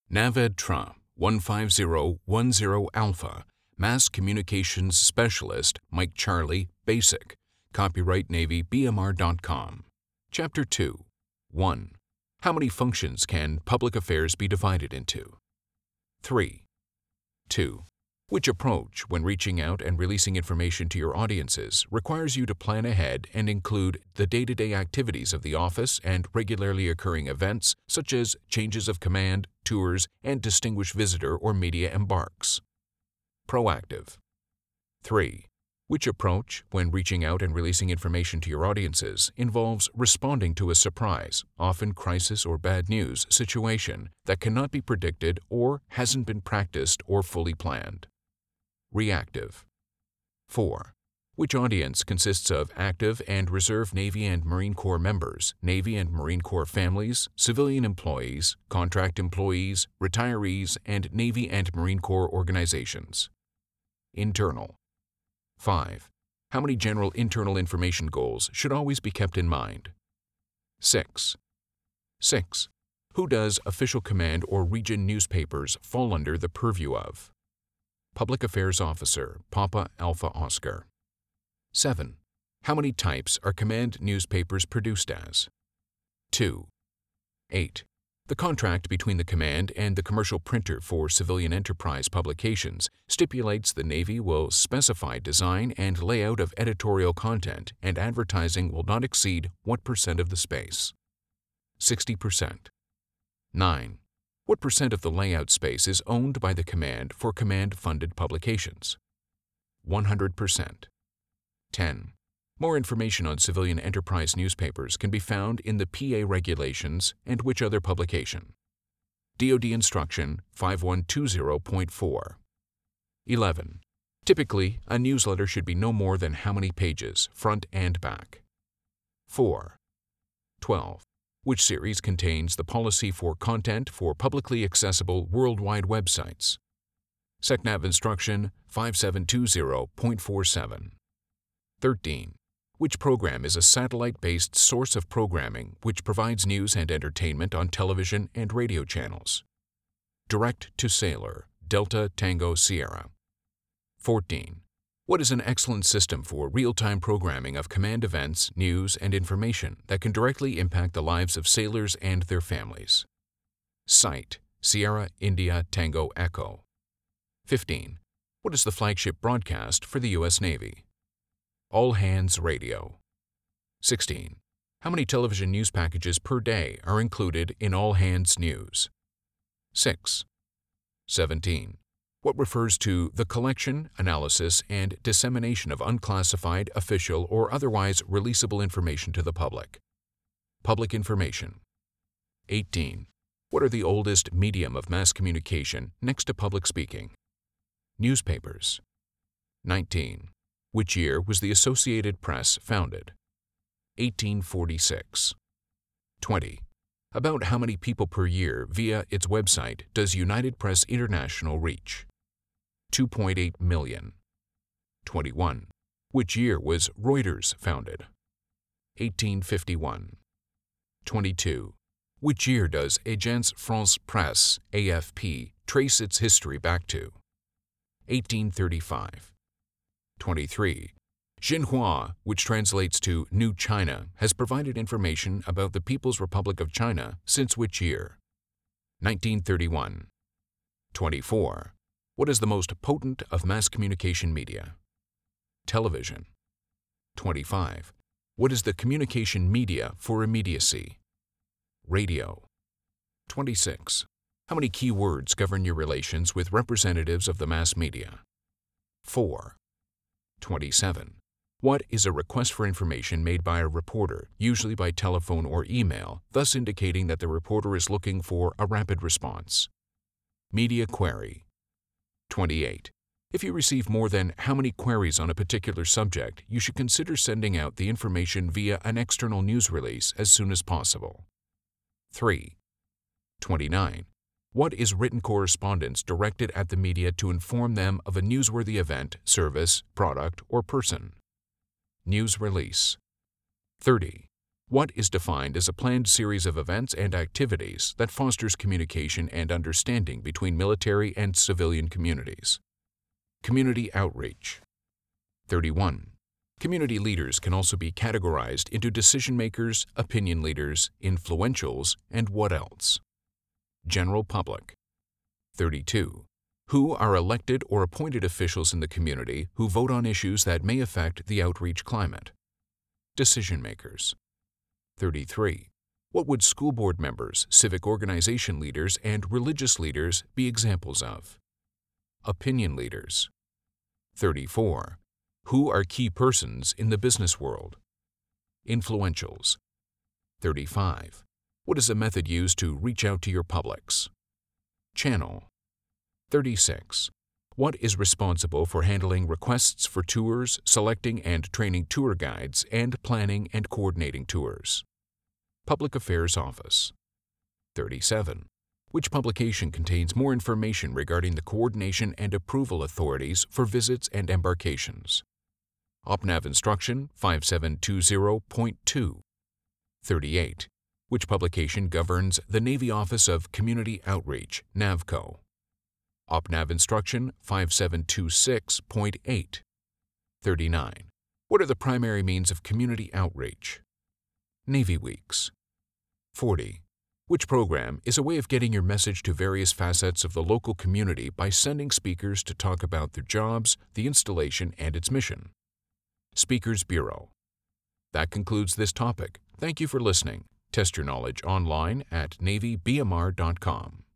NAVEDTRA 15010 Alpha, Mass Communications Specialist, Mike Charlie, Basic. Copyright Navy BMR.com. Chapter 2. 1. How many functions can public affairs be divided into? 3. 2. Which approach, when reaching out and releasing information to your audiences, requires you to plan ahead and include the day-to-day activities of the office and regularly occurring events such as changes of command, tours, and distinguished visitor or media embarks? Proactive. 3. Which approach, when reaching out and releasing information to your audiences, involves responding to a surprise, often crisis or bad news, situation that cannot be predicted or hasn't been practiced or fully planned? Reactive. 4. Which audience consists of active and reserve Navy and Marine Corps members, Navy and Marine Corps families, civilian employees, contract employees, retirees, and Navy and Marine Corps organizations? Internal. 5. How many general internal information goals should always be kept in mind? 6. 6. Who does official command or region newspapers fall under the purview of? Public Affairs Officer, Papa Alpha Oscar. 7. How many types are command newspapers produced as? 2. 8. The contract between the command and the commercial printer for civilian enterprise publications stipulates the Navy will specify design and layout of editorial content, and advertising will not exceed what percent of the space? 60%. 9. What percent of the layout space is owned by the command for command-funded publications? 100%. 10. More information on civilian enterprise newspapers can be found in the PA regulations and which other publication? DoD Instruction 5120.4. 11. Typically, a newsletter should be no more than how many pages, front and back? 4. 12. Which series contains the policy for content for publicly accessible worldwide websites? SecNav Instruction 5720.47. 13. Which program is a satellite-based source of programming which provides news and entertainment on television and radio channels? Direct to Sailor, Delta Tango Sierra. 14. What is an excellent system for real-time programming of command events, news, and information that can directly impact the lives of sailors and their families? SITE, Sierra India Tango Echo. 15. What is the flagship broadcast for the U.S. Navy? All Hands Radio. 16. How many television news packages per day are included in All Hands News? 6. 17. What refers to the collection, analysis, and dissemination of unclassified, official, or otherwise releasable information to the public? Public information. 18. What are the oldest medium of mass communication next to public speaking? Newspapers. 19. Which year was the Associated Press founded? 1846. 20. About how many people per year via its website does United Press International reach? 2.8 million. 21. Which year was Reuters founded? 1851. 22. Which year does Agence France Presse, AFP, trace its history back to? 1835. 23. Xinhua, which translates to New China, has provided information about the People's Republic of China since which year? 1931. 24. What is the most potent of mass communication media? Television. 25. What is the communication media for immediacy? Radio. 26. How many key words govern your relations with representatives of the mass media? 4. 27. What is a request for information made by a reporter, usually by telephone or email, thus indicating that the reporter is looking for a rapid response? Media query. 28. If you receive more than how many queries on a particular subject, you should consider sending out the information via an external news release as soon as possible. 3. 29. What is written correspondence directed at the media to inform them of a newsworthy event, service, product, or person? News release. 30. What is defined as a planned series of events and activities that fosters communication and understanding between military and civilian communities? Community outreach. 31. Community leaders can also be categorized into decision makers, opinion leaders, influentials, and what else? General public. 32. Who are elected or appointed officials in the community who vote on issues that may affect the outreach climate? Decision makers. 33. What would school board members, civic organization leaders, and religious leaders be examples of? Opinion leaders. 34. Who are key persons in the business world? Influentials. 35. What is a method used to reach out to your publics? Channel. 36. What is responsible for handling requests for tours, selecting and training tour guides, and planning and coordinating tours? Public Affairs Office. 37. Which publication contains more information regarding the coordination and approval authorities for visits and embarkations? OPNAV Instruction 5720.2. 38. Which publication governs the Navy Office of Community Outreach, NAVCO? OPNAV Instruction 5726.8. 39. What are the primary means of community outreach? Navy Weeks. 40. Which program is a way of getting your message to various facets of the local community by sending speakers to talk about their jobs, the installation, and its mission? Speakers Bureau. That concludes this topic. Thank you for listening. Test your knowledge online at NavyBMR.com.